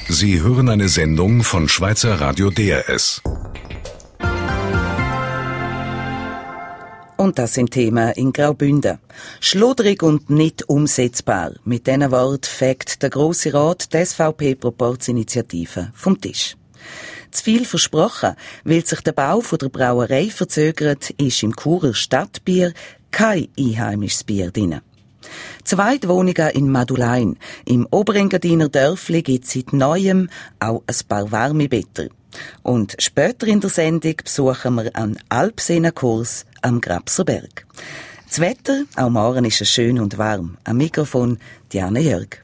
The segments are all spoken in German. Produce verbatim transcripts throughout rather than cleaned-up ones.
Sie hören eine Sendung von Schweizer Radio D R S. Und das sind Themen in Graubünden. Schludrig und nicht umsetzbar. Mit diesen Worten fegt der Grosse Rat die S V P-Proporzinitiative vom Tisch. Zu viel versprochen, weil sich der Bau von der Brauerei verzögert, ist im Churer Stadtbier kein einheimisches Bier drin. Zwei Wohnungen in Madulein. Im Oberengadiner Dörfli gibt es seit Neuem auch ein paar warme Better. Und später in der Sendung besuchen wir einen Alpseenenkurs am Grabserberg. Das Wetter, auch morgen ist es schön und warm. Am Mikrofon Diane Jörg.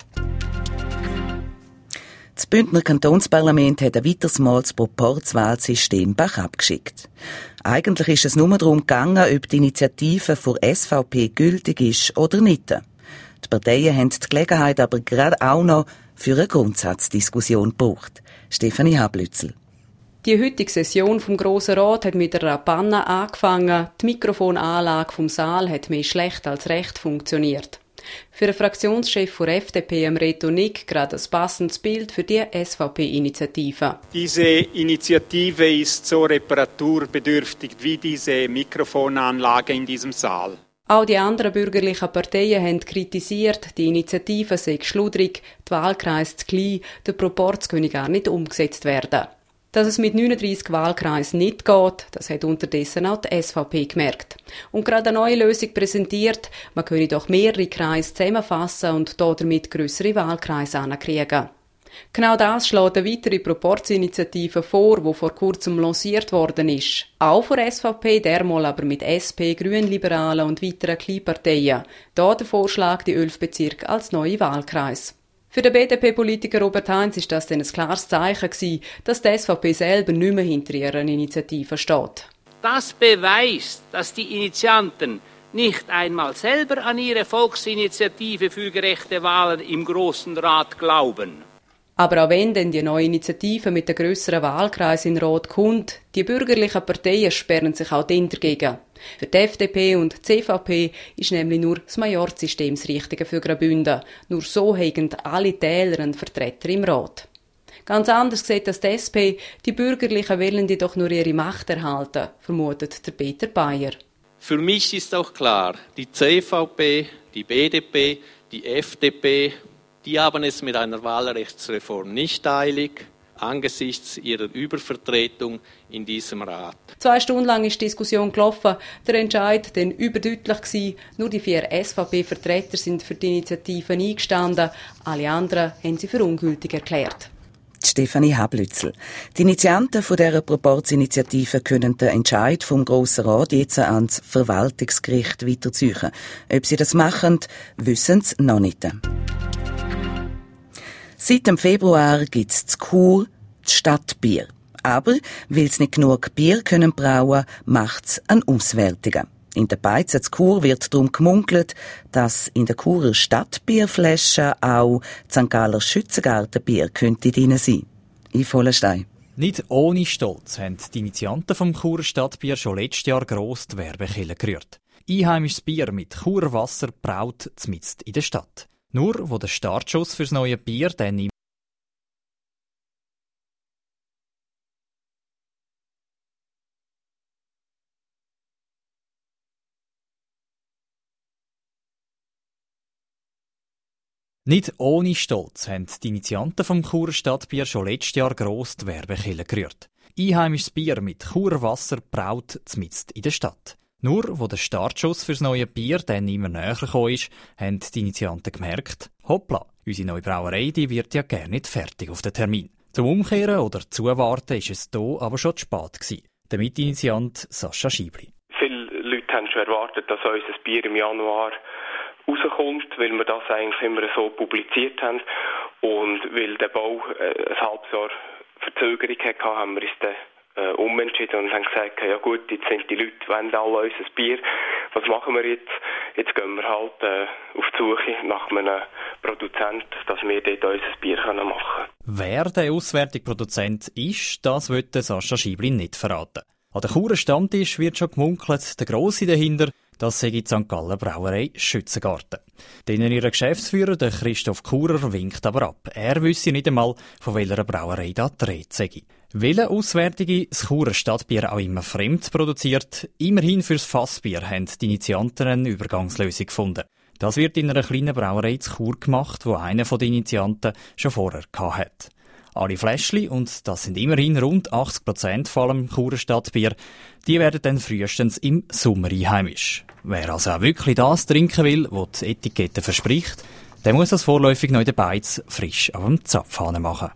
Das Bündner Kantonsparlament hat ein weiteres Mal das Proporzwahlsystem Bach abgeschickt. Eigentlich ist es nur darum gegangen, ob die Initiative für S V P gültig ist oder nicht. Die Parteien haben die Gelegenheit aber gerade auch noch für eine Grundsatzdiskussion gebraucht. Stefanie Hablützel. Die heutige Session vom Grossen Rat hat mit einer Panne angefangen. Die Mikrofonanlage vom Saal hat mehr schlecht als recht funktioniert. Für den Fraktionschef der F D P, Reto Nick, gerade ein passendes Bild für die S V P-Initiative. Diese Initiative ist so reparaturbedürftig wie diese Mikrofonanlage in diesem Saal. Auch die anderen bürgerlichen Parteien haben kritisiert, die Initiative sei schludrig, die Wahlkreise zu klein, der Proporz könne gar nicht umgesetzt werden. Dass es mit neununddreissig Wahlkreisen nicht geht, das hat unterdessen auch die S V P gemerkt. Und gerade eine neue Lösung präsentiert, man könne doch mehrere Kreise zusammenfassen und damit grössere Wahlkreise ankriegen. Genau das schlägt eine weitere Proporzinitiative vor, die vor kurzem lanciert worden ist. Auch von S V P, dermal aber mit S P, Grünliberalen und weiteren Kleinparteien. Da der Vorschlag, die elf Bezirke als neue Wahlkreis. Für den B D P-Politiker Robert Heinz ist das dann ein klares Zeichen gewesen, dass die S V P selber nicht mehr hinter ihrer Initiative steht. Das beweist, dass die Initianten nicht einmal selber an ihre Volksinitiative für gerechte Wahlen im Grossen Rat glauben. Aber auch wenn denn die neue Initiative mit der grösseren Wahlkreis in Rot kommt, die bürgerlichen Parteien sperren sich auch dann dagegen. Für die F D P und die C V P ist nämlich nur das Majorzsystem das Richtige für Graubünden. Nur so haben alle Täler einen Vertreter im Rat. Ganz anders sieht das die S P. Die Bürgerlichen wollen jedoch nur ihre Macht erhalten, vermutet der Peter Bayer. Für mich ist auch klar, die C V P, die B D P, die F D P, die haben es mit einer Wahlrechtsreform nicht eilig, angesichts ihrer Übervertretung in diesem Rat. Zwei Stunden lang ist die Diskussion gelaufen, der Entscheid dann überdeutlich gewesen. Nur die vier S V P-Vertreter sind für die Initiative eingestanden, alle anderen haben sie für ungültig erklärt. Stefanie Hablützel. Die Initianten von dieser Proporzinitiative können den Entscheid vom Grossen Rat jetzt ans Verwaltungsgericht weiterziehen. Ob sie das machen, wissen sie noch nicht. Seit dem Februar gibt es zu Chur das Stadtbier. Aber, weil es nicht genug Bier können brauen, macht es eine Auswertung. In der Beize zu Chur wird darum gemunkelt, dass in der Churer Stadtbierflasche auch Sankt Galler Schützengartenbier könnte drin sein. In Vollenstein. Nicht ohne Stolz haben die Initianten vom Churer Stadtbier schon letztes Jahr gross die Werbekille gerührt. Einheimisches Bier mit Churer Wasser braut zmitzt in der Stadt. Nur, wo der Startschuss fürs neue Bier dann im Nicht ohne Stolz haben die Initianten vom Churer Stadtbier schon letztes Jahr gross die Werbekille gerührt. Einheimisches Bier mit Churer Wasser braut zmitzt in der Stadt. Nur, wo der Startschuss fürs neue Bier dann immer näher gekommen ist, haben die Initianten gemerkt, hoppla, unsere neue Brauerei die wird ja gar nicht fertig auf den Termin. Zum Umkehren oder Zuwarten ist es hier aber schon zu spät gewesen. Der Mitinitiant Sascha Schiebli. Viele Leute haben schon erwartet, dass unser Bier im Januar rauskommt, weil wir das eigentlich immer so publiziert haben. Und weil der Bau äh, ein halbes Jahr Verzögerung hatte, haben wir uns dann äh, umentschieden und haben gesagt, ja gut, jetzt sind die Leute, wollen alle unser Bier. Was machen wir jetzt? Jetzt gehen wir halt äh, auf die Suche nach einem Produzent, dass wir dort unser Bier machen können. Wer der auswärtige Produzent ist, das wollte Sascha Schiebli nicht verraten. An der Churer Stammtisch wird schon gemunkelt, der Grosse dahinter, das sei die Sankt Galler Brauerei Schützengarten. Denen ihr Geschäftsführer, der Christoph Churer, winkt aber ab. Er wüsste nicht einmal, von welcher Brauerei da die Rede sei. Welche Auswärtige das Churer Stadtbier auch immer fremd produziert, immerhin fürs Fassbier haben die Initianten eine Übergangslösung gefunden. Das wird in einer kleinen Brauerei zu Chur gemacht, wo einer der Initianten schon vorher hatte. Alle Fläschchen, und das sind immerhin rund achtzig Prozent von allem Churer Stadtbier, die werden dann frühestens im Sommer einheimisch. Wer also auch wirklich das trinken will, was die Etikette verspricht, der muss das vorläufig noch in den Beiz frisch auf dem Zapfhahn machen.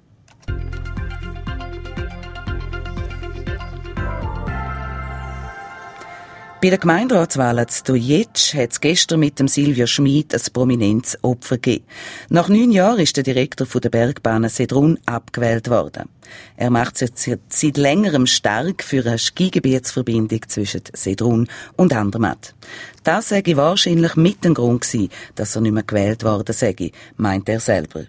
Bei der Gemeinderatswahl zu Dojitsch hat es gestern mit dem Silvio Schmid ein prominentes Opfer gegeben. Nach neun Jahren ist der Direktor der Bergbahnen Sedrun abgewählt worden. Er macht sich seit längerem stark für eine Skigebietsverbindung zwischen Sedrun und Andermatt. Das sei wahrscheinlich mit dem Grund gewesen, dass er nicht mehr gewählt worden sei, meint er selber.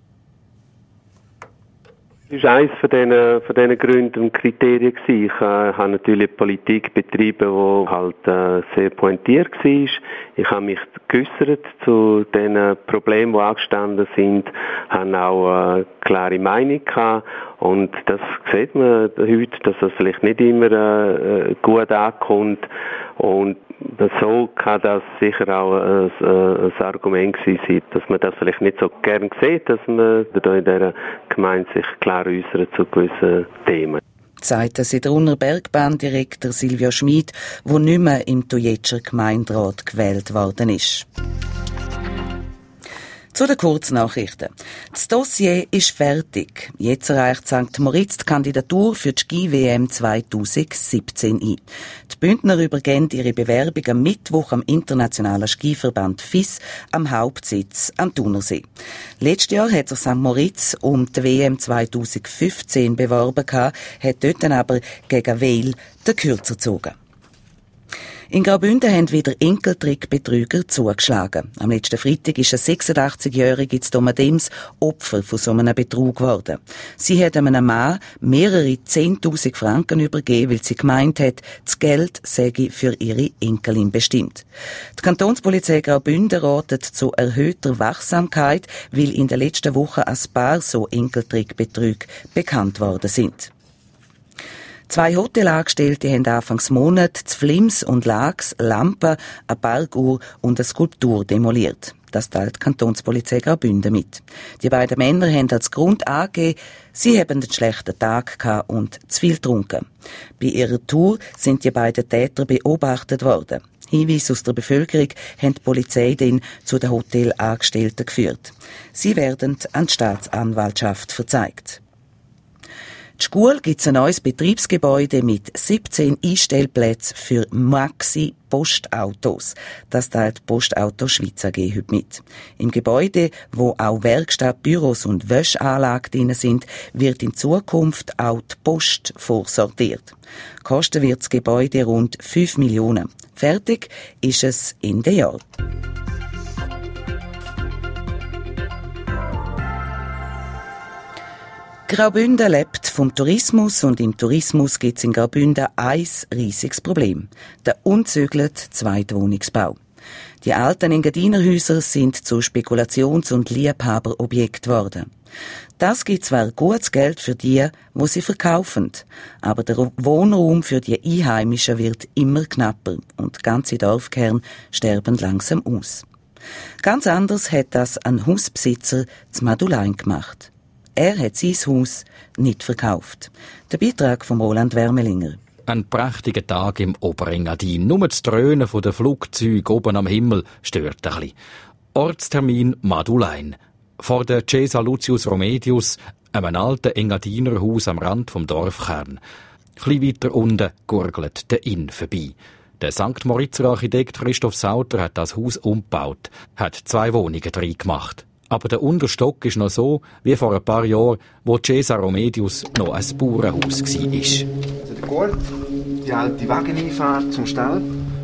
Das war eines von diesen, von diesen Gründen und Kriterien gewesen. Ich äh, habe natürlich Politik betrieben, die halt äh, sehr pointiert war. Ich habe mich geäussert zu den Problemen, die angestanden sind, habe auch eine klare Meinung gehabt. Und das sieht man heute, dass das vielleicht nicht immer äh, gut ankommt. Und so kann das sicher auch ein, ein Argument sein, dass man das vielleicht nicht so gern sieht, dass man da in dieser Gemeinde sich klar äußert zu gewissen Themen. Sagt der Sedruner Bergbahndirektor Silvio Schmid, der nicht mehr im Dojitscher Gemeinderat gewählt worden ist. Zu den Kurznachrichten. Das Dossier ist fertig. Jetzt erreicht Sankt Moritz die Kandidatur für die Ski-W M zwanzig siebzehn ein. Die Bündner übergeben ihre Bewerbung am Mittwoch am Internationalen Skiverband F I S am Hauptsitz am Thunersee. Letztes Jahr hat sich Sankt Moritz um die W M zwanzig fünfzehn beworben, hat dort dann aber gegen Weil den Kürzer gezogen. In Graubünden haben wieder Enkeltrickbetrüger zugeschlagen. Am letzten Freitag ist ein sechsundachtzigjährige in Domadems Opfer von so einem Betrug geworden. Sie hat einem Mann mehrere zehntausend Franken übergeben, weil sie gemeint hat, das Geld sei für ihre Enkelin bestimmt. Die Kantonspolizei Graubünden ratet zu erhöhter Wachsamkeit, weil in den letzten Wochen ein paar so Enkeltrickbetrüge bekannt worden sind. Zwei Hotelangestellte haben Anfangs Monat zu Flims und Lags Lampen, eine Parkuhr und eine Skulptur demoliert. Das teilt die Kantonspolizei Graubünden mit. Die beiden Männer haben als Grund angegeben, sie haben einen schlechten Tag gehabt und zu viel getrunken. Bei ihrer Tour sind die beiden Täter beobachtet worden. Hinweise aus der Bevölkerung haben die Polizei dann zu den Hotelangestellten geführt. Sie werden an die Staatsanwaltschaft verzeigt. In Schkuhl gibt es ein neues Betriebsgebäude mit siebzehn Einstellplätzen für Maxi-Postautos. Das teilt Postauto Schweiz A G heute mit. Im Gebäude, wo auch Werkstatt, Büros und Wäschanlagen drin sind, wird in Zukunft auch die Post vorsortiert. Kosten wird das Gebäude rund fünf Millionen. Fertig ist es Ende Jahr. Graubünden lebt vom Tourismus und im Tourismus gibt es in Graubünden ein riesiges Problem: der unzügelte Zweitwohnungsbau. Die alten Engadinerhäuser sind zu Spekulations- und Liebhaberobjekt geworden. Das gibt zwar gutes Geld für die, wo sie verkaufen, aber der Wohnraum für die Einheimischen wird immer knapper und ganze Dorfkerne sterben langsam aus. Ganz anders hat das ein Hausbesitzer zu Madulein gemacht. Er hat sein Haus nicht verkauft. Der Beitrag von Roland Wermelinger. Ein prächtiger Tag im Oberengadin. Nur das Dröhnen der Flugzeuge oben am Himmel stört ein bisschen. Ortstermin Madulein. Vor der Cesa Lucius Romedius, einem alten Engadinerhaus am Rand vom Dorfkern. Ein weiter unten gurgelt der Inn vorbei. Der Sankt Moritzer Architekt Christoph Sauter hat das Haus umgebaut, hat zwei Wohnungen drin gemacht. Aber der Unterstock ist noch so, wie vor ein paar Jahren, wo Cesa Romedius noch ein Bauernhaus war. Also der Gurt, die alte Wageneinfahrt zum Stall.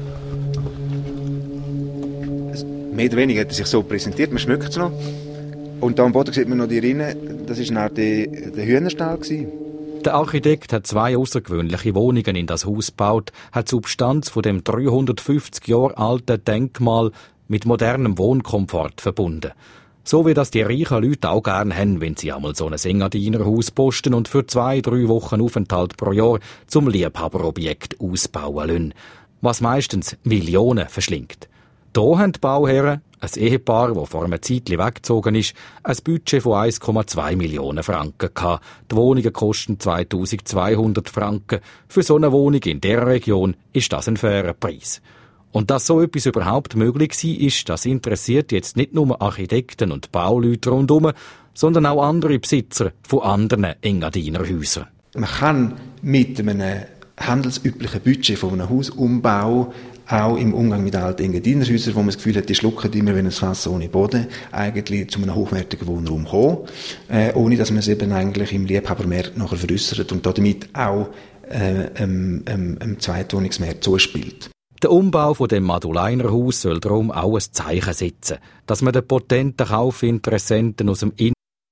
Mehr oder weniger hat er sich so präsentiert, man schmückt es noch. Und da am Boden sieht man noch die Rinnen, das war der, der Hühnerstall. Der Architekt hat zwei außergewöhnliche Wohnungen in das Haus gebaut, hat die Substanz von dem dreihundertfünfzig Jahre alten Denkmal mit modernem Wohnkomfort verbunden. So wie das die reichen Leute auch gerne haben, wenn sie einmal so ein Engadiner-Haus posten und für zwei, drei Wochen Aufenthalt pro Jahr zum Liebhaberobjekt ausbauen lassen, was meistens Millionen verschlingt. Hier haben die Bauherren, ein Ehepaar, das vor einer Zeit weggezogen ist, ein Budget von eins Komma zwei Millionen Franken gehabt. Die Wohnungen kosten zweitausendzweihundert Franken. Für so eine Wohnung in dieser Region ist das ein fairer Preis. Und dass so etwas überhaupt möglich war, ist, das interessiert jetzt nicht nur Architekten und Bauleute rundherum, sondern auch andere Besitzer von anderen Engadiner Häusern. Man kann mit einem handelsüblichen Budget von einem Hausumbau auch im Umgang mit alten Engadiner Häusern, wo man das Gefühl hat, die schlucken immer wie ein Fass ohne Boden, eigentlich zu einem hochwertigen Wohnraum kommen, äh, ohne dass man es eben eigentlich im Liebhabermarkt nachher veräussert und damit auch äh, ähm, ähm, ähm, Zweitwohnungsmarkt zuspielt. Der Umbau von dem Madulainer Haus soll darum auch ein Zeichen setzen, dass man den potenten Kaufinteressenten aus dem In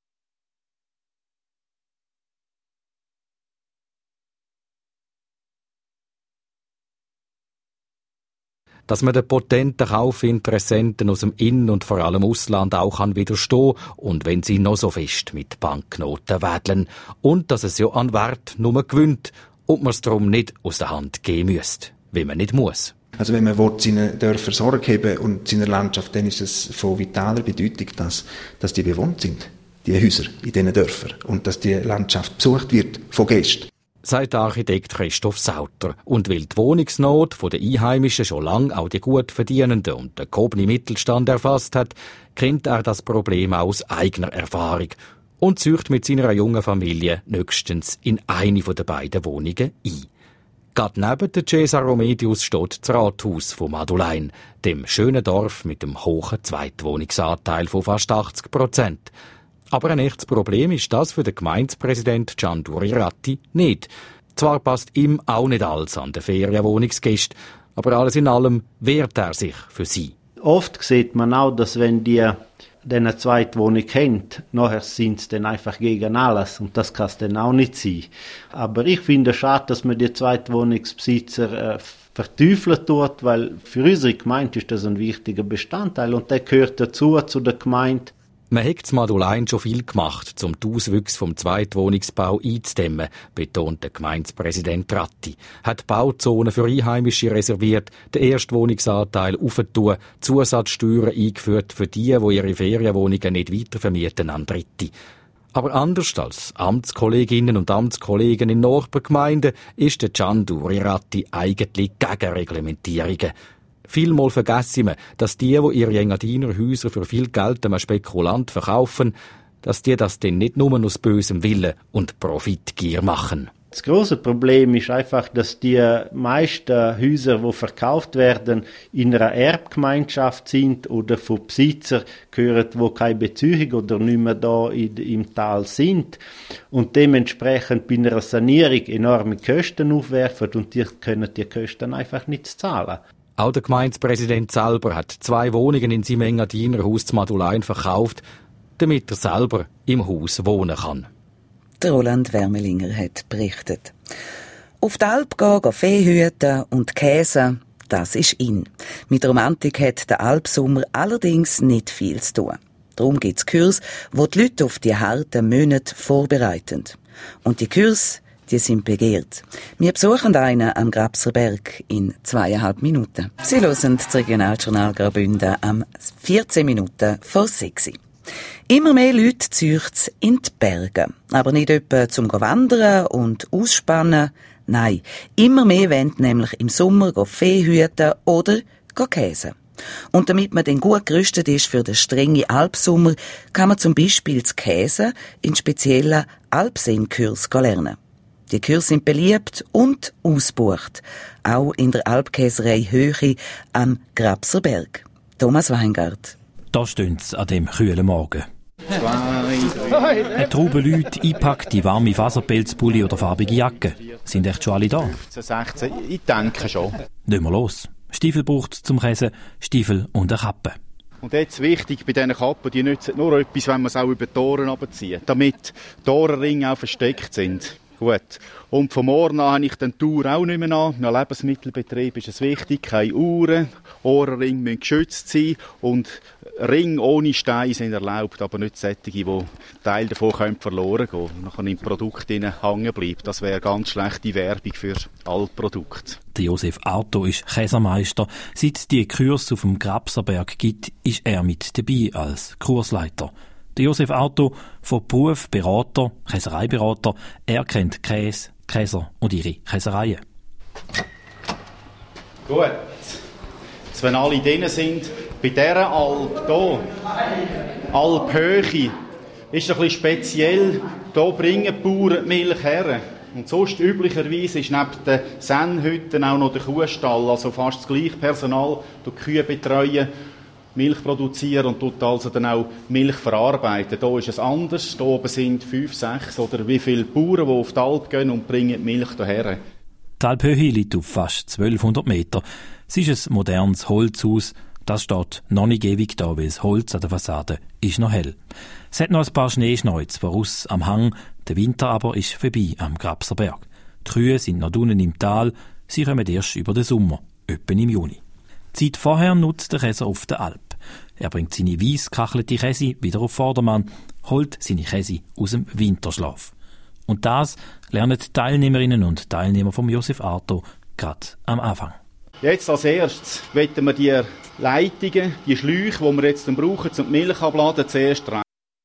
dass man den potenten Kaufinteressenten aus dem In- und vor allem Ausland auch kann widerstehen und wenn sie noch so fest mit Banknoten wedeln und dass es ja an Wert nur gewinnt und man es darum nicht aus der Hand geben müsste, wie man nicht muss. Also wenn man will, seinen Dörfern Sorge haben und seiner Landschaft, dann ist es von vitaler Bedeutung, dass, dass die bewohnt sind, die Häuser in diesen Dörfern und dass die Landschaft besucht wird von Gästen. Sagt der Architekt Christoph Sauter. Und weil die Wohnungsnot der Einheimischen schon lange auch die gut verdienenden und den gehobenen Mittelstand erfasst hat, kennt er das Problem aus eigener Erfahrung und zieht mit seiner jungen Familie nächstens in eine der beiden Wohnungen ein. Gerade neben der Cesar Romedius steht das Rathaus von Madulain, dem schönen Dorf mit dem hohen Zweitwohnungsanteil von fast achtzig Prozent. Aber ein echtes Problem ist das für den Gemeindepräsident Giandur Ratti nicht. Zwar passt ihm auch nicht alles an den Ferienwohnungsgästen, aber alles in allem wehrt er sich für sie. Oft sieht man auch, dass wenn die eine Zweitwohnung kennt, nachher sind sie dann einfach gegen alles und das kann es dann auch nicht sein. Aber ich finde es schade, dass man die Zweitwohnungsbesitzer äh, verteufeln tut, weil für unsere Gemeinde ist das ein wichtiger Bestandteil und der gehört dazu, zu der Gemeinde. Man hat in Madulain schon viel gemacht, um die Auswüchse vom Zweitwohnungsbau einzudämmen, betont der Gemeindepräsident Ratti. Hat Bauzonen für Einheimische reserviert, den Erstwohnungsanteil aufgetan, Zusatzsteuern eingeführt für die, die ihre Ferienwohnungen nicht weitervermieten an Dritte. Aber anders als Amtskolleginnen und Amtskollegen in Nachbargemeinden ist der Giandur Ratti eigentlich gegen Reglementierungen. Vielmal vergessen wir, dass die, die ihre Engadiner Häuser für viel Geld einem Spekulant verkaufen, dass die das dann nicht nur aus bösem Willen und Profitgier machen. Das große Problem ist einfach, dass die meisten Häuser, die verkauft werden, in einer Erbgemeinschaft sind oder von Besitzern gehören, die keine Beziehung oder nicht mehr da im Tal sind und dementsprechend bei einer Sanierung enorme Kosten aufwerfen und die können die Kosten einfach nicht zahlen. Auch der Gemeindepräsident selber hat zwei Wohnungen in seinem Engadiner Haus zu Madulain verkauft, damit er selber im Haus wohnen kann. Der Roland Wermelinger hat berichtet. Auf die Alp gehen, Vieh hüten und Käse, das ist in. Mit Romantik hat der Alpsommer allerdings nicht viel zu tun. Darum gibt es Kurse, wo die Leute auf die harten Monate vorbereiten. Und die Kurse, die sind begehrt. Wir besuchen einen am Grabserberg in zweieinhalb Minuten. Sie hören das Regionaljournal Graubünden am vierzehn Minuten vor sechs. Immer mehr Leute ziehen in die Berge. Aber nicht etwa zum Wandern und Ausspannen. Nein, immer mehr wollen nämlich im Sommer Vieh hüten oder käsen. Und damit man dann gut gerüstet ist für den strengen Alpsommer, kann man zum Beispiel das Käsen in speziellen Alpseenkurs lernen. Die Kurse sind beliebt und ausgebucht, auch in der Alpkäserei Höchi am Grabserberg. Thomas Weingart. Da stehen sie an dem kühlen Morgen. Eine Traube Leute eingepackt in warme Faserpelzpulli oder farbige Jacke. Sind echt schon alle da? sechzehn, ich denke schon. Gehen wir los. Stiefel braucht es zum Käsen, Stiefel und eine Kappe. Und jetzt wichtig bei diesen Kappen, die nützen nur etwas, wenn man es auch über die Ohren runterzieht, damit die Ohrenringe auch versteckt sind. Gut. Und von morgen an habe ich den Tour auch nicht mehr an. Im Lebensmittelbetrieb ist es wichtig, keine Uhren, Ohrenringe müssen geschützt sein und Ringe ohne Steine sind erlaubt, aber nicht solche, die Teil davon können verloren gehen und nachher im Produkt hängen bleibt. Das wäre ganz schlechte Werbung für alle Produkte. Der Josef Arto ist Käsermeister. Seit die Kurs auf dem Grabserberg gibt, ist er mit dabei als Kursleiter. Der Josef Arto, von Beruf Berater, Käsereiberater, er kennt Käse, Käser und ihre Käsereien. Gut, jetzt wenn alle drin sind, bei dieser Alp hier, Alphöhe, ist es ein bisschen speziell, hier bringen die Bauern die Milch her. Und sonst üblicherweise ist neben den Sennhütten auch noch der Kuhstall, also fast das gleiche Personal, die Kühe betreuen, Milch produzieren und tut also dann auch Milch verarbeiten. Hier ist es anders. Hier oben sind fünf, sechs oder wie viele Bauern, die auf die Alp gehen und bringen Milch hierher. Die Alphöhe liegt auf fast zwölfhundert Meter. Es ist ein modernes Holzhaus. Das steht noch nicht ewig da, weil das Holz an der Fassade ist noch hell. Es hat noch ein paar Schneeschneuz voraus am Hang. Der Winter aber ist vorbei am Grabserberg. Die Kühe sind noch unten im Tal. Sie kommen erst über den Sommer, etwa im Juni. Die Zeit vorher nutzt der Käser auf der Alp. Er bringt seine weiss gekachelte Käse wieder auf Vordermann, holt seine Käse aus dem Winterschlaf. Und das lernen die Teilnehmerinnen und Teilnehmer vom Josef Arto gerade am Anfang. Jetzt als erstes wollen wir die Leitungen, die Schläuche, die wir jetzt brauchen, um die Milch abladen, zuerst rein.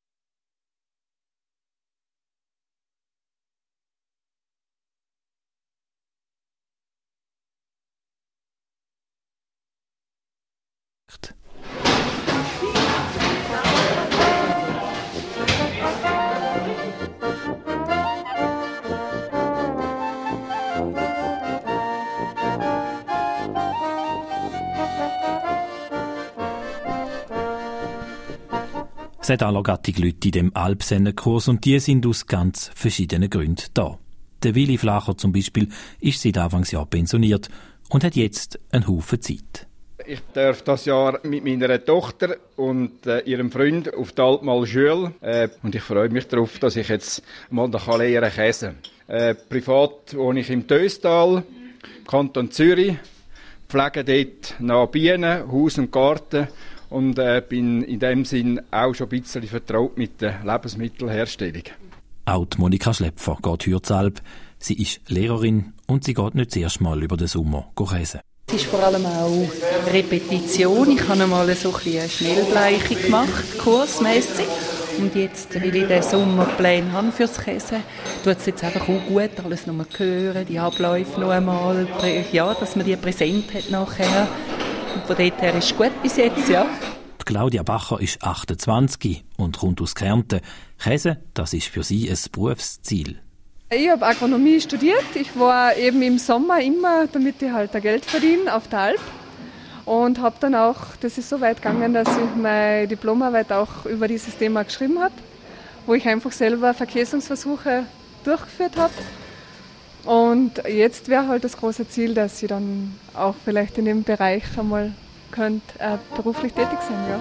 Es hat allergattig Leute in dem Alpsennenkurs und die sind aus ganz verschiedenen Gründen da. Der Willi Flacher zum Beispiel ist seit Anfangsjahr pensioniert und hat jetzt einen Haufen Zeit. Ich darf das Jahr mit meiner Tochter und äh, ihrem Freund auf die Alp Maljöl äh, und ich freue mich darauf, dass ich jetzt mal da lernen kann käsen. Äh, privat wohne ich im Töstal, Kanton Zürich, pflege dort nach Bienen, Haus und Garten und äh, bin in dem Sinn auch schon ein bisschen vertraut mit der Lebensmittelherstellung. Auch die Monika Schlepfer geht heute zur Alp. Sie ist Lehrerin und sie geht nicht das erste Mal über den Sommer käsen. Es ist vor allem auch Repetition. Ich habe einmal so ein bisschen eine Schnellbleiche gemacht, kursmässig. Und jetzt, weil ich den Sommerplan habe fürs Käse, tut es jetzt einfach auch gut, alles noch mal hören, die Abläufe noch einmal, ja, dass man die präsent hat nachher. Und von dort her ist es gut bis jetzt, ja. Die Claudia Bacher ist achtundzwanzig und kommt aus Kärnten. Käse, das ist für sie ein Berufsziel. Ich habe Agronomie studiert. Ich war eben im Sommer immer, damit ich halt Geld verdiene, auf der Alp. Und habe dann auch, das ist so weit gegangen, dass ich meine Diplomarbeit auch über dieses Thema geschrieben habe, wo ich einfach selber Verkäsungsversuche durchgeführt habe. Und jetzt wäre halt das große Ziel, dass ich dann auch vielleicht in dem Bereich einmal könnt, äh, beruflich tätig sein. Ja.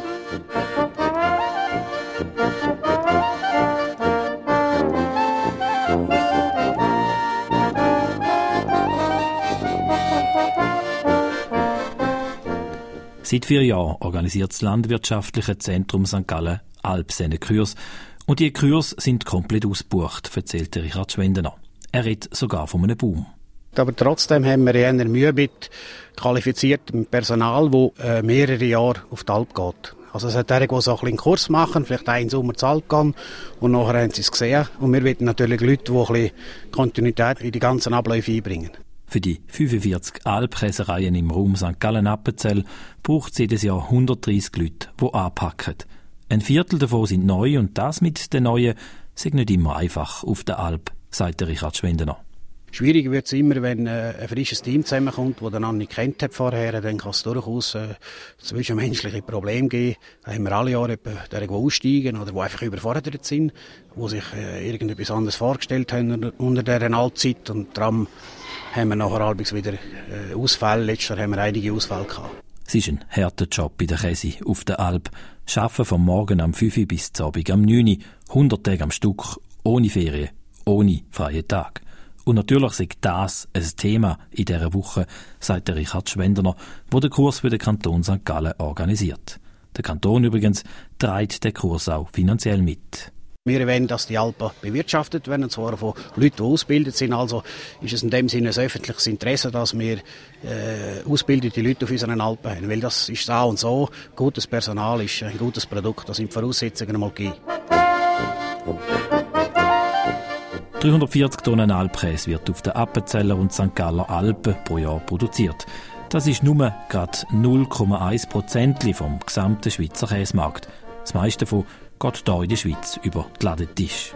Seit vier Jahren organisiert das Landwirtschaftliche Zentrum Sankt Gallen Alpsenne-Kurs. Und die Kurse sind komplett ausgebucht, erzählte Richard Schwendener. Er redet sogar von einem Boom. Aber trotzdem haben wir eher Mühe mit qualifiziertem Personal, das äh, mehrere Jahre auf die Alp geht. Also es hat derjenige, die so ein bisschen einen Kurs machen, vielleicht einen Sommer zur Alp gehen und nachher haben sie es gesehen. Und wir wollen natürlich Leute, die ein bisschen Kontinuität in die ganzen Abläufe einbringen. Für die fünfundvierzig Alpkäsereien im Raum Sankt Gallen-Appenzell braucht es jedes Jahr hundertdreissig Leute, die anpacken. Ein Viertel davon sind neu und das mit den Neuen ist nicht immer einfach auf der Alp, sagt Richard Schwendener. Schwierig wird es immer, wenn äh, ein frisches Team zusammenkommt, das den nicht kennt hat vorher. Dann kann es durchaus äh, zwischenmenschliche Probleme geben. Da haben wir alle Jahre die aussteigen oder die einfach überfordert sind, die sich äh, irgendetwas anderes vorgestellt haben unter dieser Alpzeit. Und darum haben wir nachher halbwegs wieder äh, Ausfälle. Letztes Jahr haben wir einige Ausfälle gehabt. Es ist ein harter Job bei der Käse auf der Alp. Arbeiten vom Morgen am fünf bis zum Abend am neun, hundert Tage am Stück, ohne Ferien, ohne freien Tag. Und natürlich sei das ein Thema in dieser Woche, sagt der Richard Schwendener, der den Kurs für den Kanton Sankt Gallen organisiert. Der Kanton übrigens trägt den Kurs auch finanziell mit. Wir wollen, dass die Alpen bewirtschaftet werden, und zwar von Leuten, die ausgebildet sind. Also ist es in dem Sinne ein öffentliches Interesse, dass wir äh, ausgebildete Leute auf unseren Alpen haben. Weil das ist so und so. Gutes Personal ist ein gutes Produkt. Das sind die Voraussetzungen einmal gegeben. dreihundertvierzig Tonnen Alpkäse wird auf den Appenzeller und Sankt Galler Alpen pro Jahr produziert. Das ist nur gerade null Komma eins Prozent vom gesamten Schweizer Käsemarkt. Das meiste davon geht hier in der Schweiz über die Ladentisch.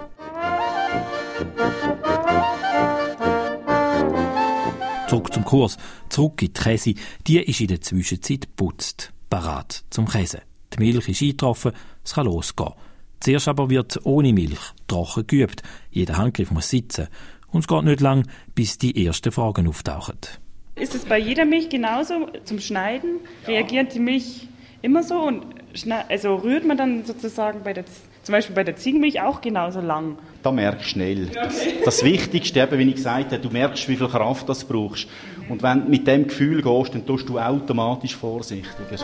Zurück zum Kurs, zurück in die Käse. Die ist in der Zwischenzeit geputzt, parat zum Käse. Die Milch ist eingetroffen, es kann losgehen. Zuerst aber wird ohne Milch trocken geübt. Jeder Handgriff muss sitzen. Und es geht nicht lang, bis die ersten Fragen auftauchen. Ist es bei jeder Milch genauso zum Schneiden? Reagiert die Milch immer so? Und also rührt man dann sozusagen bei der, zum Beispiel bei der Ziegenmilch auch genauso lang? Da merkst du schnell. Das, das Wichtigste, eben, wie ich gesagt habe, du merkst, wie viel Kraft du brauchst. Und wenn du mit dem Gefühl gehst, dann tust du automatisch vorsichtiger.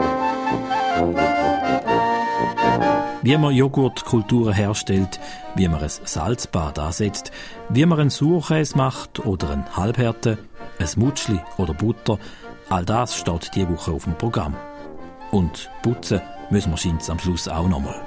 Wie man Joghurtkulturen herstellt, wie man ein Salzbad ansetzt, wie man einen Sauerkäse macht oder einen Halbhärte, ein Mutschli oder Butter, all das steht diese Woche auf dem Programm. Und putzen müssen wir scheint's am Schluss auch noch mal.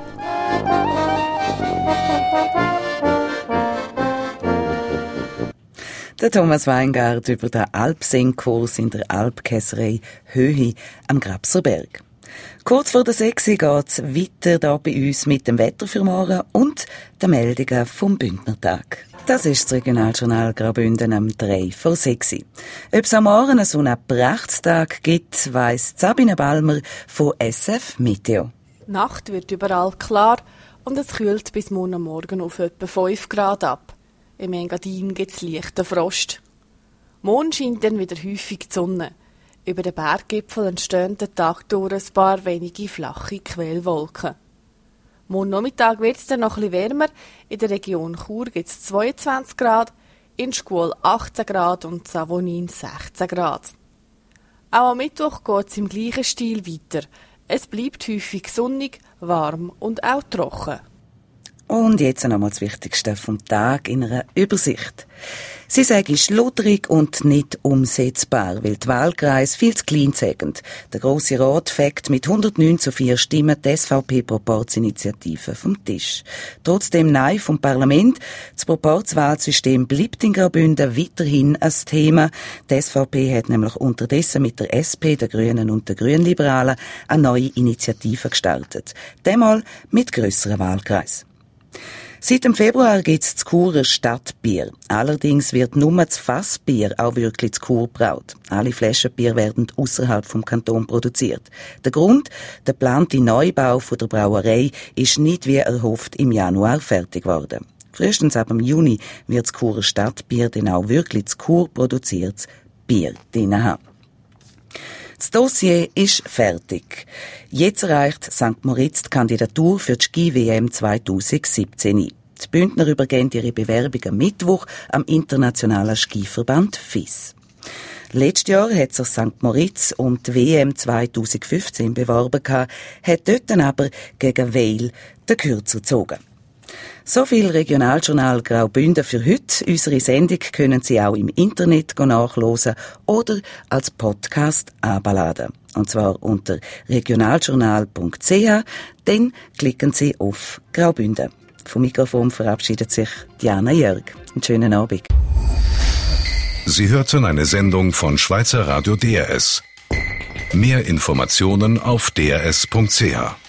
Der Thomas Weingart über den Alpsengkurs in der Alpkäserei Höhe am Grabserberg. Kurz vor der sechs geht's weiter da bei uns mit dem Wetter für morgen und den Meldungen vom Bündnertag. Das ist das Regionaljournal Graubünden am drei vor sechs. Ob es am Morgen so einen Prachtstag gibt, weiss Sabine Balmer von S F Meteo. Die Nacht wird überall klar und es kühlt bis morgen Morgen auf etwa fünf Grad ab. Im Engadin gibt es leichten Frost. Morgen scheint dann wieder häufig die Sonne. Über den Berggipfel entstehen den Tag durch ein paar wenige flache Quellwolken. Morgen Nachmittag wird es dann noch etwas wärmer. In der Region Chur gibt es zweiundzwanzig Grad, in Schkuhl achtzehn Grad und Savonin sechzehn Grad. Auch am Mittwoch geht es im gleichen Stil weiter. Es bleibt häufig sonnig, warm und auch trocken. Und jetzt einmal das Wichtigste vom Tag in einer Übersicht. Sie sagen schludrig und nicht umsetzbar, weil die Wahlkreise viel zu klein sind. Der Grosse Rat fegt mit hundertneun zu vier Stimmen die S V P-Proporzinitiative vom Tisch. Trotzdem Nein vom Parlament. Das Proporzwahlsystem bleibt in Graubünden weiterhin ein Thema. Die S V P hat nämlich unterdessen mit der S P, der Grünen und der Grünliberalen eine neue Initiative gestartet. Diesmal mit grösseren Wahlkreisen. Seit dem Februar gibt es das Churer Stadtbier. Allerdings wird nur das Fassbier auch wirklich zu Chur gebraut. Alle Flaschenbier werden außerhalb vom Kanton produziert. Der Grund: der geplante Neubau von der Brauerei ist nicht wie erhofft im Januar fertig geworden. Frühestens ab dem Juni wird das Churer Stadtbier dann auch wirklich zu Chur produziertes Bier drin haben. Das Dossier ist fertig. Jetzt erreicht Sankt Moritz die Kandidatur für die Ski-W M zweitausendsiebzehn. Die Bündner übergeben ihre Bewerbung am Mittwoch am Internationalen Skiverband F I S. Letztes Jahr hat sich Sankt Moritz um die W M zweitausendfünfzehn beworben, hat dort dann aber gegen Weil den Kürzer gezogen. So viel Regionaljournal Graubünden für heute. Unsere Sendung können Sie auch im Internet nachhören oder als Podcast abladen. Und zwar unter regionaljournal punkt c h. Dann klicken Sie auf Graubünden. Vom Mikrofon verabschiedet sich Diana Jörg. Einen schönen Abend. Sie hörten eine Sendung von Schweizer Radio D R S. Mehr Informationen auf d r s punkt c h.